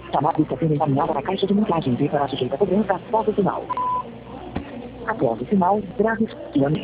Chamada está sendo encaminhada na caixa de mensagens e será sujeita a cobrança após o sinal. Após o sinal, grave.